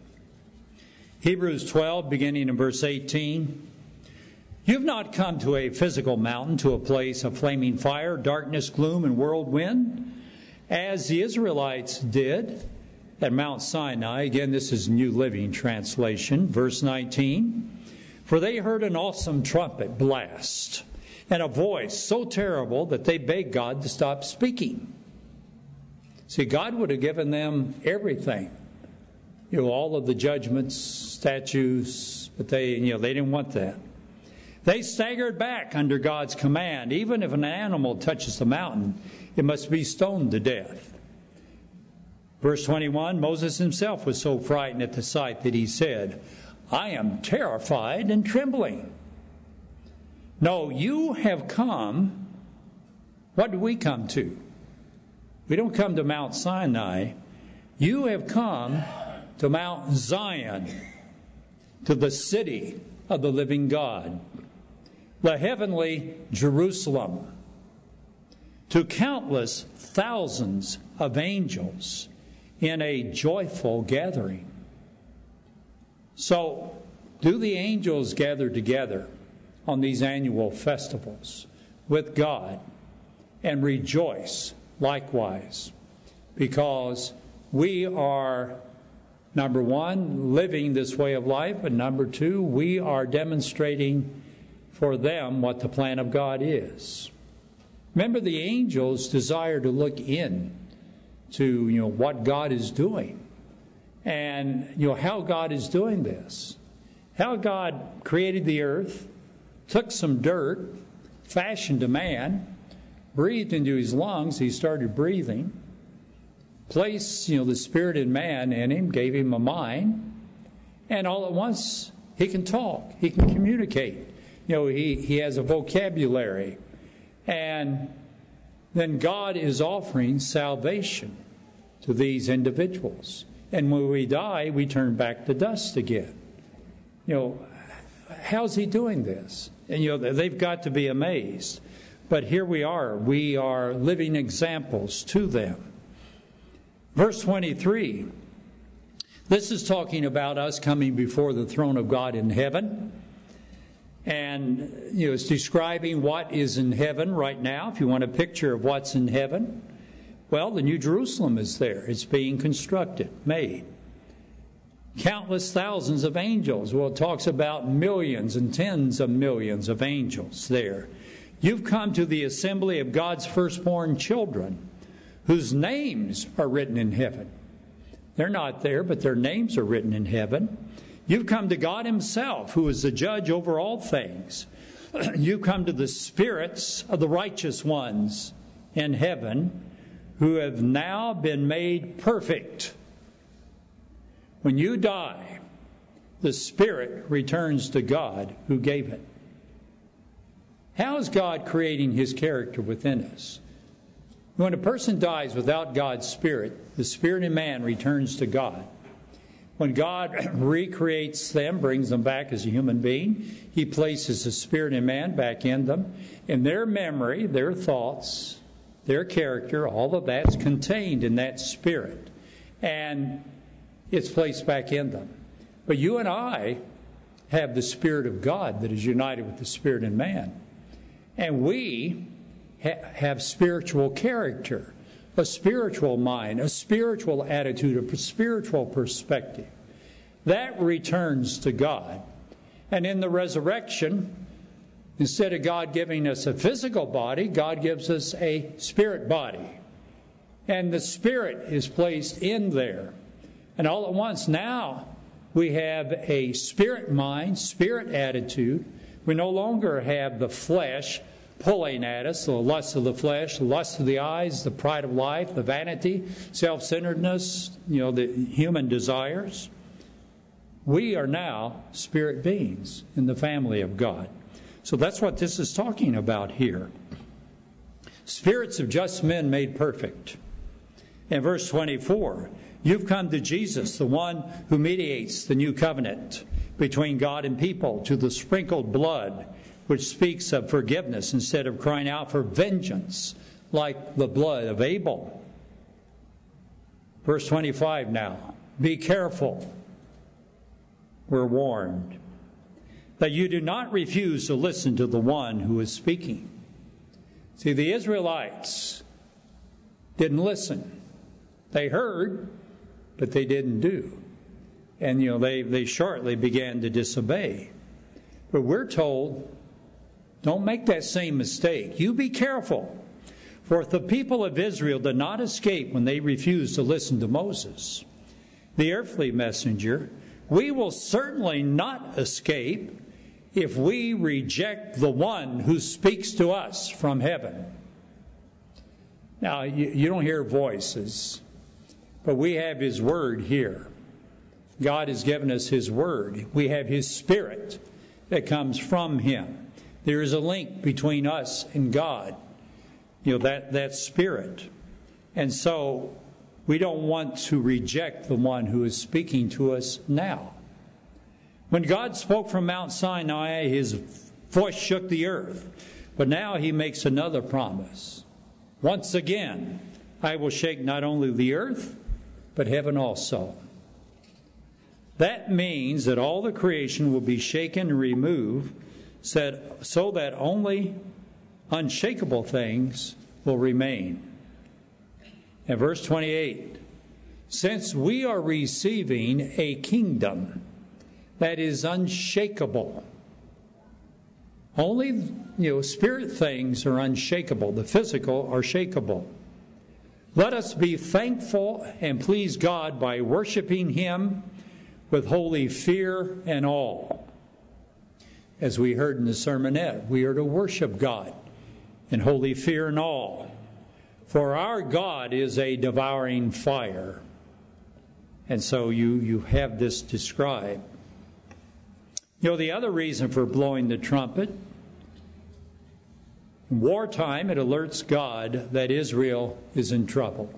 Speaker 1: Hebrews twelve, beginning in verse eighteen. You have not come to a physical mountain, to a place of flaming fire, darkness, gloom, and whirlwind, as the Israelites did at Mount Sinai. Again, this is New Living Translation, verse nineteen. For they heard an awesome trumpet blast, and a voice so terrible that they begged God to stop speaking. See, God would have given them everything. You know, all of the judgments, statutes, but they, you know, they didn't want that. They staggered back under God's command. Even if an animal touches the mountain, it must be stoned to death. Verse twenty-one, Moses himself was so frightened at the sight that he said, I am terrified and trembling. No, you have come. What do we come to? We don't come to Mount Sinai. You have come to Mount Zion, to the city of the living God, the heavenly Jerusalem, to countless thousands of angels in a joyful gathering. So, do the angels gather together on these annual festivals with God and rejoice likewise, because we are, number one, living this way of life, and number two, we are demonstrating for them what the plan of God is. Remember, the angels desire to look in to, you know, what God is doing, and, you know, how God is doing this. How God created the earth, took some dirt, fashioned a man, breathed into his lungs, he started breathing, placed, you know, the spirit in man in him, gave him a mind, and all at once he can talk, he can communicate. You know, he, he has a vocabulary. And then God is offering salvation to these individuals. And when we die, we turn back to dust again. You know, how's he doing this? And, you know, they've got to be amazed. But here we are. We are living examples to them. Verse twenty-three, this is talking about us coming before the throne of God in heaven. And, you know, it's describing what is in heaven right now. If you want a picture of what's in heaven, well, the New Jerusalem is there. It's being constructed, made. Countless thousands of angels. Well, it talks about millions and tens of millions of angels there. You've come to the assembly of God's firstborn children, whose names are written in heaven. They're not there, but their names are written in heaven. You've come to God himself, who is the judge over all things. You've come to the spirits of the righteous ones in heaven, who have now been made perfect. When you die, the spirit returns to God who gave it. How is God creating his character within us? When a person dies without God's spirit, the spirit in man returns to God. When God recreates them, brings them back as a human being, he places the spirit in man back in them. And their memory, their thoughts, their character, all of that's contained in that spirit. And it's placed back in them. But you and I have the Spirit of God that is united with the Spirit in man. And we ha- have spiritual character, a spiritual mind, a spiritual attitude, a spiritual perspective. That returns to God. And in the resurrection, instead of God giving us a physical body, God gives us a spirit body. And the spirit is placed in there. And all at once now we have a spirit mind, spirit attitude. We no longer have the flesh pulling at us, the lust of the flesh, the lust of the eyes, the pride of life, the vanity, self-centeredness, you know, the human desires. We are now spirit beings in the family of God. So that's what this is talking about here. Spirits of just men made perfect. In verse twenty-four, you've come to Jesus, the one who mediates the new covenant between God and people, to the sprinkled blood, which speaks of forgiveness instead of crying out for vengeance like the blood of Abel. Verse twenty-five now, be careful, we're warned, that you do not refuse to listen to the one who is speaking. See, the Israelites didn't listen. They heard, but they didn't do. And, you know, they, they shortly began to disobey. But we're told, don't make that same mistake. You be careful. For if the people of Israel did not escape when they refused to listen to Moses, the earthly messenger, we will certainly not escape if we reject the one who speaks to us from heaven. Now, you, you don't hear voices, but we have his word here. God has given us His Word. We have His Spirit that comes from Him. There is a link between us and God, you know, that, that Spirit. And so we don't want to reject the one who is speaking to us now. When God spoke from Mount Sinai, His voice shook the earth. But now He makes another promise. Once again, I will shake not only the earth, but heaven also. That means that all the creation will be shaken and removed, so that only unshakable things will remain. And verse twenty-eight, since we are receiving a kingdom that is unshakable, only, you know, spirit things are unshakable. The physical are shakeable. Let us be thankful and please God by worshiping Him with holy fear and awe. As we heard in the sermonette, we are to worship God in holy fear and awe. For our God is a devouring fire. And so you, you have this described. You know, the other reason for blowing the trumpet, in wartime, it alerts God that Israel is in trouble.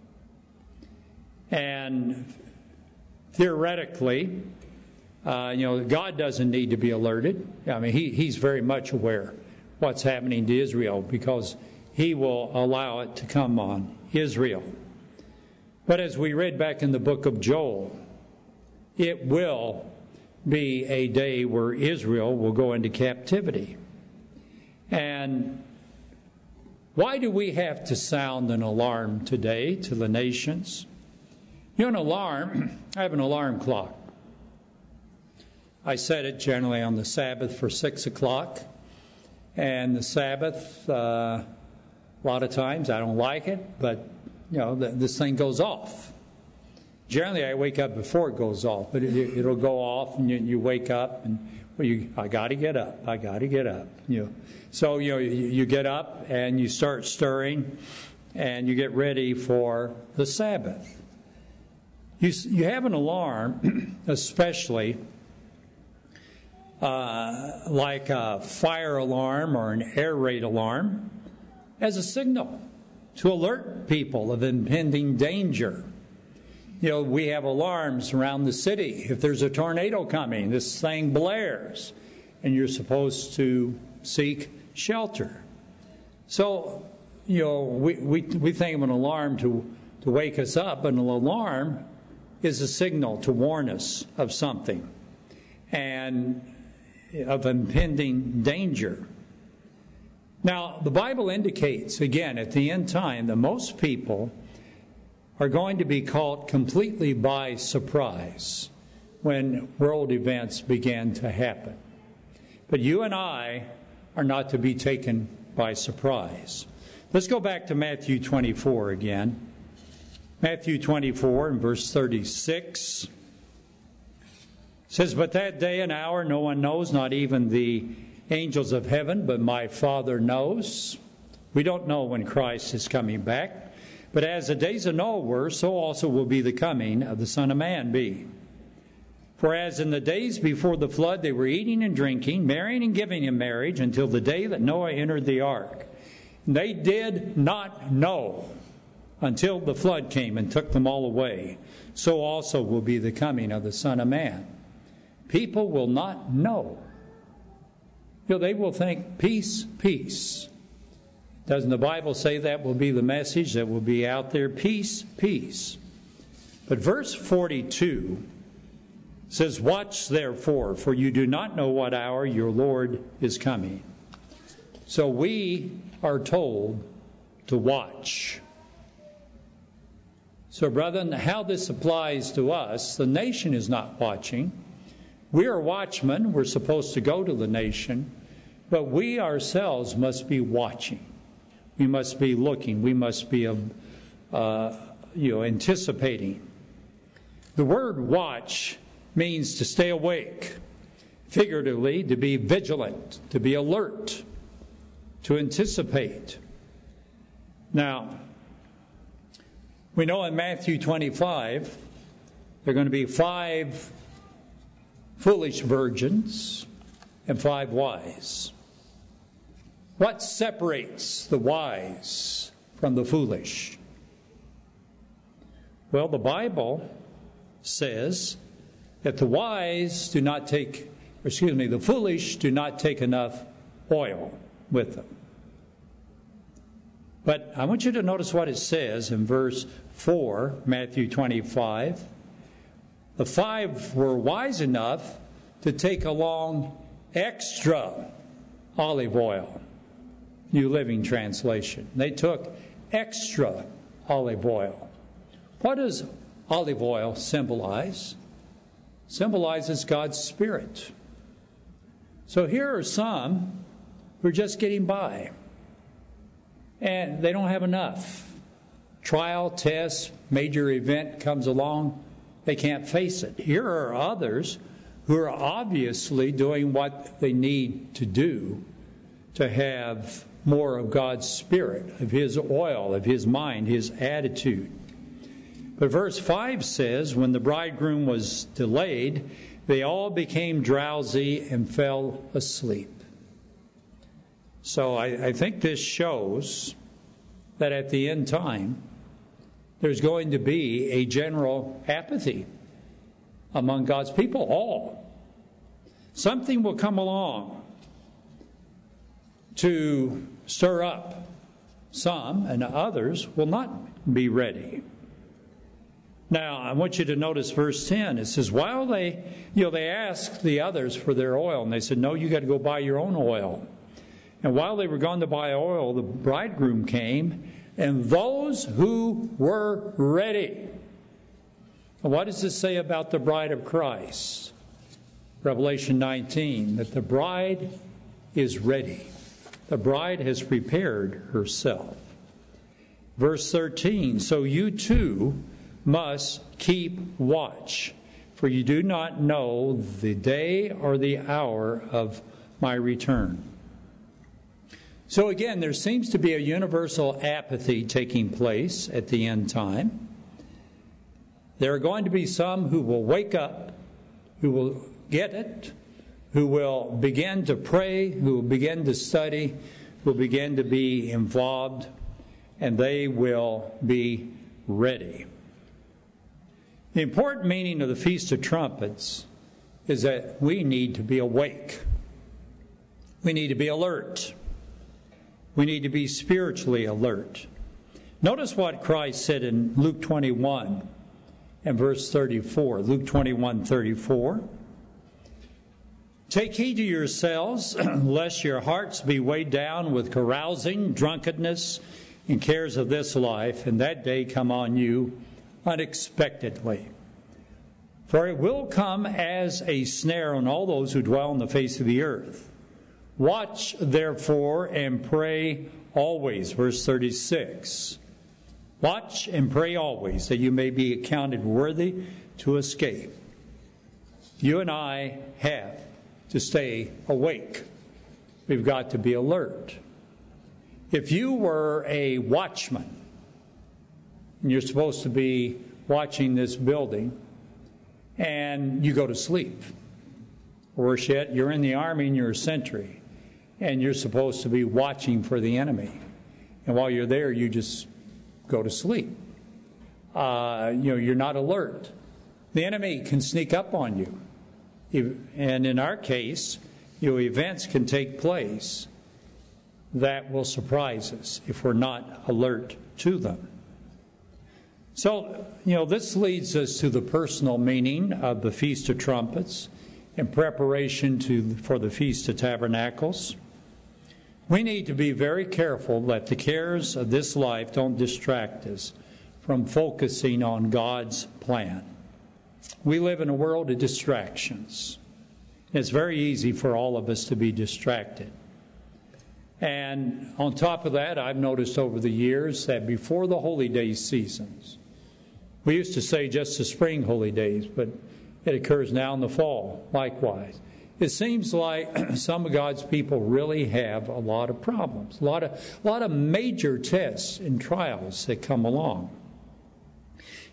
Speaker 1: And theoretically, uh, you know, God doesn't need to be alerted. I mean, he, He's very much aware what's happening to Israel because He will allow it to come on Israel. But as we read back in the book of Joel, it will be a day where Israel will go into captivity. And why do we have to sound an alarm today to the nations? You know, an alarm, I have an alarm clock. I set it generally on the Sabbath for six o'clock. And the Sabbath, uh, a lot of times I don't like it, but, you know, the, this thing goes off. Generally, I wake up before it goes off, but it, it'll go off, and you, you wake up, and well, you, I got to get up. I got to get up. You know, so you know, you, you get up and you start stirring, and you get ready for the Sabbath. You you have an alarm, especially uh, like a fire alarm or an air raid alarm, as a signal to alert people of impending danger. You know, we have alarms around the city. If there's a tornado coming, this thing blares, and you're supposed to seek shelter. So, you know, we, we, we think of an alarm to, to wake us up, but an alarm is a signal to warn us of something and of impending danger. Now, the Bible indicates, again, at the end time, that most people are going to be caught completely by surprise when world events begin to happen. But you and I are not to be taken by surprise. Let's go back to Matthew twenty-four again. Matthew twenty-four and verse thirty-six. It says, but that day and hour no one knows, not even the angels of heaven, but my Father knows. We don't know when Christ is coming back. But as the days of Noah were, so also will be the coming of the Son of Man be. For as in the days before the flood they were eating and drinking, marrying and giving in marriage, until the day that Noah entered the ark. And they did not know until the flood came and took them all away. So also will be the coming of the Son of Man. People will not know. You know, they will think, peace, peace. Doesn't the Bible say that will be the message that will be out there? Peace, peace. But verse forty-two says, watch therefore, for you do not know what hour your Lord is coming. So we are told to watch. So, brethren, how this applies to us, the nation is not watching. We are watchmen. We're supposed to go to the nation. But we ourselves must be watching. We must be looking. We must be, uh, you know, anticipating. The word watch means to stay awake. Figuratively, to be vigilant, to be alert, to anticipate. Now, we know in Matthew twenty-five there are going to be five foolish virgins and five wise. What separates the wise from the foolish? Well, the Bible says that the wise do not take, excuse me, the foolish do not take enough oil with them. But I want you to notice what it says in verse four, Matthew twenty-five. The five were wise enough to take along extra olive oil. New Living Translation. They took extra olive oil. What does olive oil symbolize? Symbolizes God's Spirit. So here are some who are just getting by, and they don't have enough. Trial, test, major event comes along, they can't face it. Here are others who are obviously doing what they need to do to have more of God's Spirit, of His oil, of His mind, His attitude. But verse five says, when the bridegroom was delayed, they all became drowsy and fell asleep. So I, I think this shows that at the end time, there's going to be a general apathy among God's people, all. Something will come along to stir up some, and others will not be ready. Now, I want you to notice verse ten. It says, while they, you know, they asked the others for their oil, and they said, no, you got to go buy your own oil. And while they were going to buy oil, the bridegroom came, and those who were ready. And what does this say about the bride of Christ? Revelation nineteen, that the bride is ready. The bride has prepared herself. Verse thirteen, so you too must keep watch, for you do not know the day or the hour of my return. So again, there seems to be a universal apathy taking place at the end time. There are going to be some who will wake up, who will get it, who will begin to pray, who will begin to study, who will begin to be involved, and they will be ready. The important meaning of the Feast of Trumpets is that we need to be awake. We need to be alert. We need to be spiritually alert. Notice what Christ said in Luke twenty-one and verse thirty-four. Luke twenty-one, thirty-four. Take heed to yourselves, lest your hearts be weighed down with carousing, drunkenness, and cares of this life, and that day come on you unexpectedly. For it will come as a snare on all those who dwell on the face of the earth. Watch, therefore, and pray always. Verse thirty-six. Watch and pray always, that you may be accounted worthy to escape. You and I have to stay awake. We've got to be alert. If you were a watchman, and you're supposed to be watching this building, and you go to sleep, worse yet, you're in the army and you're a sentry, and you're supposed to be watching for the enemy. And while you're there, you just go to sleep. Uh, you know, you're not alert. The enemy can sneak up on you. And in our case, you know, events can take place that will surprise us if we're not alert to them. So, you know, this leads us to the personal meaning of the Feast of Trumpets in preparation to, for the Feast of Tabernacles. We need to be very careful that the cares of this life don't distract us from focusing on God's plan. We live in a world of distractions. It's very easy for all of us to be distracted. And on top of that, I've noticed over the years that before the holy day seasons, we used to say just the spring holy days, but it occurs now in the fall likewise. It seems like some of God's people really have a lot of problems, a lot of, a lot of major tests and trials that come along.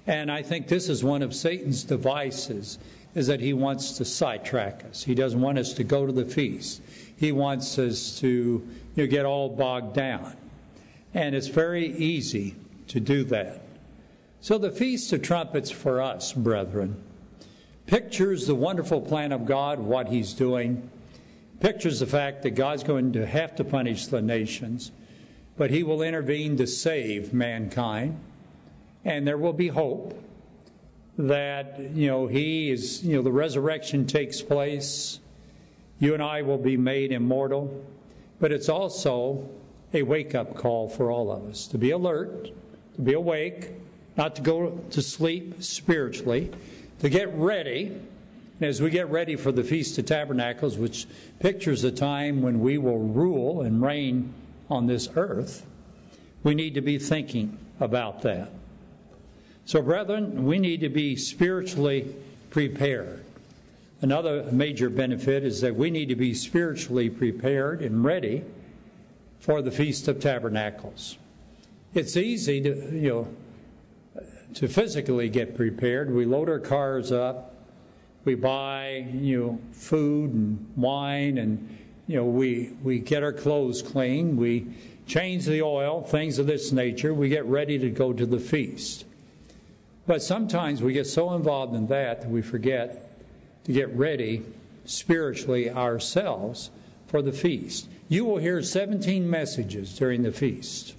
Speaker 1: And I think this is one of Satan's devices, is that he wants to sidetrack us. He doesn't want us to go to the feast. He wants us to, you know, get all bogged down. And it's very easy to do that. So the Feast of Trumpets for us, brethren, pictures the wonderful plan of God, what he's doing, pictures the fact that God's going to have to punish the nations, but he will intervene to save mankind, and there will be hope that, you know, he is, you know, the resurrection takes place, you and I will be made immortal, but it's also a wake-up call for all of us, to be alert, to be awake, not to go to sleep spiritually, to get ready. And as we get ready for the Feast of Tabernacles, which pictures a time when we will rule and reign on this earth, we need to be thinking about that. So, brethren, we need to be spiritually prepared. Another major benefit is that we need to be spiritually prepared and ready for the Feast of Tabernacles. It's easy to, you know, to physically get prepared. We load our cars up, we buy, you know, food and wine, and, you know, we, we get our clothes clean, we change the oil, things of this nature, we get ready to go to the feast. But sometimes we get so involved in that that we forget to get ready spiritually ourselves for the feast. You will hear seventeen messages during the feast.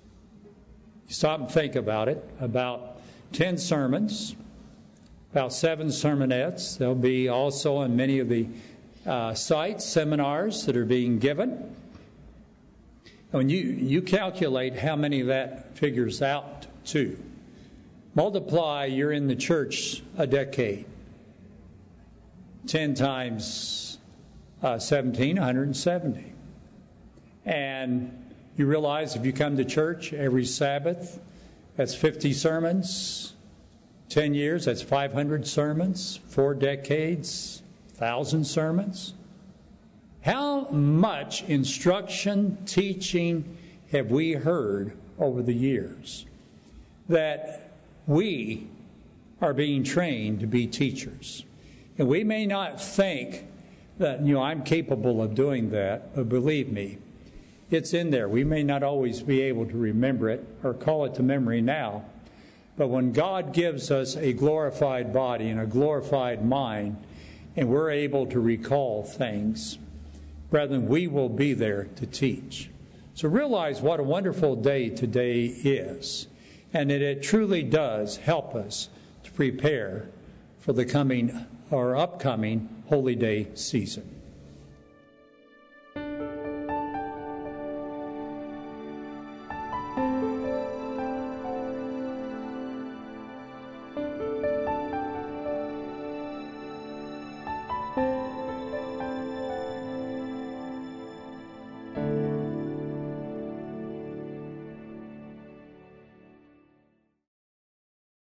Speaker 1: Stop and think about it. About ten sermons, about seven sermonettes. There'll be also in many of the uh, sites seminars that are being given. When you, you calculate how many of that figures out to, multiply, you're in the church a decade. ten times uh, seventeen, one hundred seventy. And you realize if you come to church every Sabbath, that's fifty sermons. ten years, that's five hundred sermons. Four decades, one thousand sermons. How much instruction, teaching have we heard over the years that we are being trained to be teachers? And we may not think that, you know, I'm capable of doing that, but believe me, it's in there. We may not always be able to remember it or call it to memory now, but when God gives us a glorified body and a glorified mind, and we're able to recall things, brethren, we will be there to teach. So realize what a wonderful day today is, and that it truly does help us to prepare for the coming or upcoming Holy Day season.